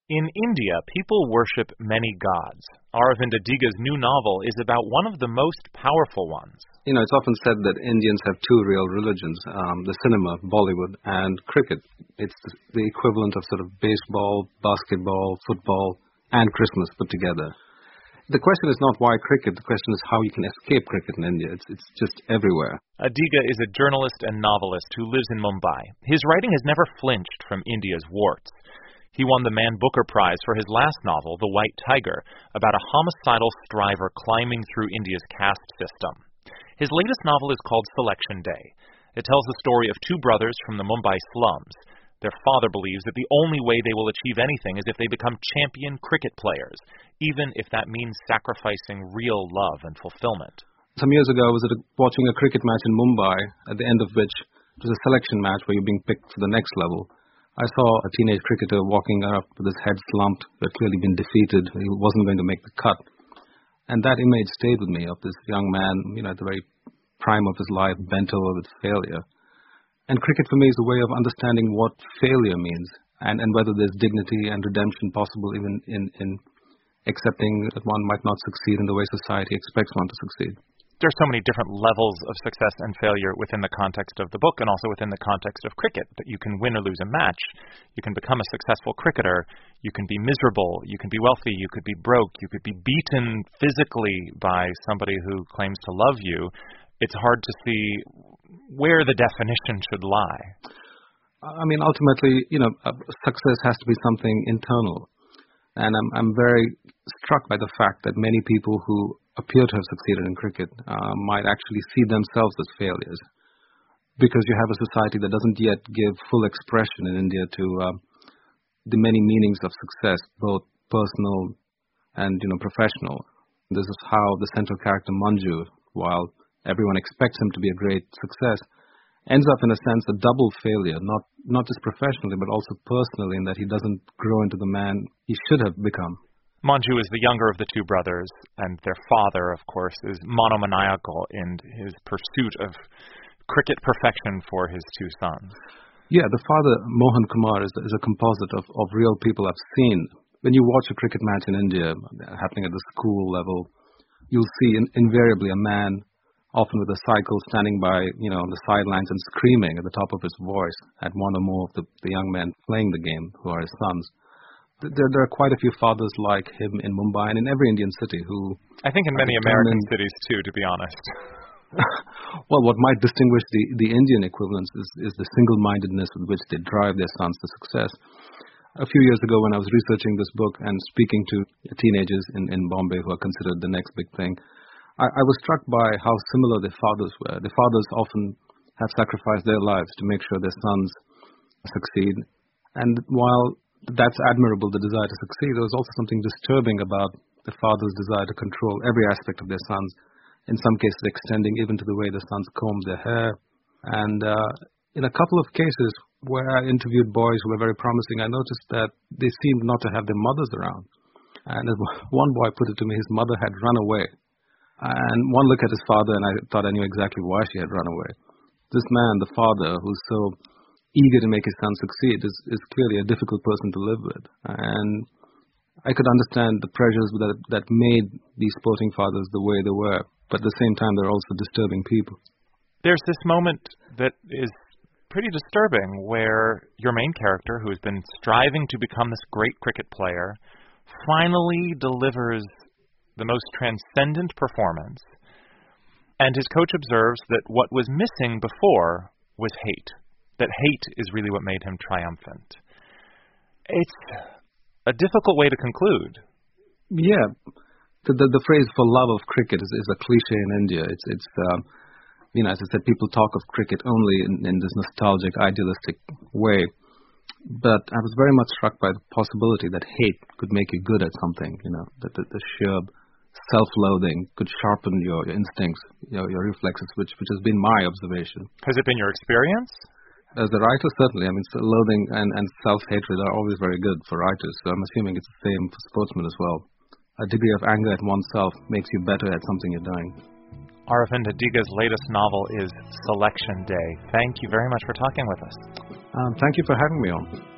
In India, people worship many gods. Aravind Adiga's new novel is about one of the most powerful ones. You know, it's often said that Indians have two real religions, the cinema, Bollywood, and cricket. It's the equivalent of sort of baseball, basketball, football, and Christmas put together. The question is not why cricket, the question is how you can escape cricket in India. It's just everywhere. Adiga is a journalist and novelist who lives in Mumbai. His writing has never flinched from India's warts. He won the Man Booker Prize for his last novel, The White Tiger, about a homicidal striver climbing through India's caste system. His latest novel is called Selection Day. It tells the story of two brothers from the Mumbai slums. Their father believes that the only way they will achieve anything is if they become champion cricket players, even if that means sacrificing real love and fulfillment. Some years ago, I was watching a cricket match in Mumbai, at the end of which it was a selection match where you're being picked for the next level. I saw a teenage cricketer walking up with his head slumped, who had clearly been defeated. He wasn't going to make the cut. And that image stayed with me of this young man, at the very prime of his life, bent over with failure. And cricket for me is a way of understanding what failure means and whether there's dignity and redemption possible even in accepting that one might not succeed in the way society expects one to succeed. There's so many different levels of success and failure within the context of the book and also within the context of cricket, that you can win or lose a match. You can become a successful cricketer. You can be miserable. You can be wealthy. You could be broke. You could be beaten physically by somebody who claims to love you. It's hard to see where the definition should lie. I mean, ultimately, success has to be something internal. And I'm very struck by the fact that many people who appear to have succeeded in cricket might actually see themselves as failures, because you have a society that doesn't yet give full expression in India to the many meanings of success, both personal and professional. This is how the central character Manju, while everyone expects him to be a great success, ends up in a sense a double failure, not just professionally but also personally, in that he doesn't grow into the man he should have become. Manju is the younger of the two brothers, and their father, of course, is monomaniacal in his pursuit of cricket perfection for his two sons. Yeah, the father, Mohan Kumar, is a composite of real people I've seen. When you watch a cricket match in India happening at the school level, you'll see invariably a man, often with a cycle, standing by, on the sidelines and screaming at the top of his voice at one or more of the young men playing the game, who are his sons. There are quite a few fathers like him in Mumbai and in every Indian city who... I think in many American cities too, to be honest. Well, what might distinguish the Indian equivalents is the single-mindedness with which they drive their sons to success. A few years ago, when I was researching this book and speaking to teenagers in Bombay who are considered the next big thing, I was struck by how similar their fathers were. The fathers often have sacrificed their lives to make sure their sons succeed. And while that's admirable, the desire to succeed, there was also something disturbing about the father's desire to control every aspect of their sons, in some cases extending even to the way the sons comb their hair. And in a couple of cases where I interviewed boys who were very promising, I noticed that they seemed not to have their mothers around. And as one boy put it to me, his mother had run away. And one look at his father, and I thought I knew exactly why she had run away. This man, the father, who's so eager to make his son succeed, is clearly a difficult person to live with. And I could understand the pressures that made these sporting fathers the way they were, but at the same time, they're also disturbing people. There's this moment that is pretty disturbing where your main character, who has been striving to become this great cricket player, finally delivers the most transcendent performance, and his coach observes that what was missing before was hate, that hate is really what made him triumphant. It's a difficult way to conclude. Yeah. The phrase "for love of cricket" is a cliche in India. It's as I said, people talk of cricket only in this nostalgic, idealistic way. But I was very much struck by the possibility that hate could make you good at something, that the sheer self-loathing could sharpen your instincts, your reflexes, which has been my observation. Has it been your experience? As a writer, certainly. I mean, loathing and self-hatred are always very good for writers, so I'm assuming it's the same for sportsmen as well. A degree of anger at oneself makes you better at something you're doing. Aravind Adiga's latest novel is Selection Day. Thank you very much for talking with us. Thank you for having me on.